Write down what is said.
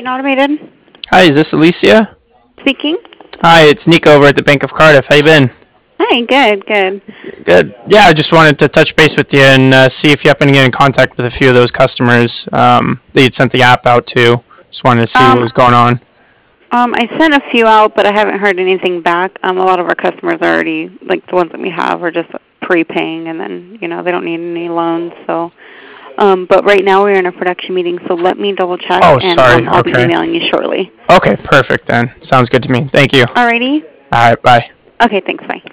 Keaton Automated. Hi, is this Alicia? Speaking. Hi, it's Nico over at the Bank of Cardiff. How you been? Hi, good, good. Good. Yeah, I just wanted to touch base with you and see if you happen to get in contact with a few of those customers that you'd sent the app out to. Just wanted to see what Um, was going on. I sent a few out, but I haven't heard anything back. A lot of our customers are already, like the ones that we have, are just prepaying, and then they don't need any loans. So, but right now we're in a production meeting, so let me double check, Oh, and sorry. I'll be Okay. emailing you shortly. Okay, perfect then. Sounds good to me. Thank you. Alrighty. All right, bye. Okay, thanks. Bye.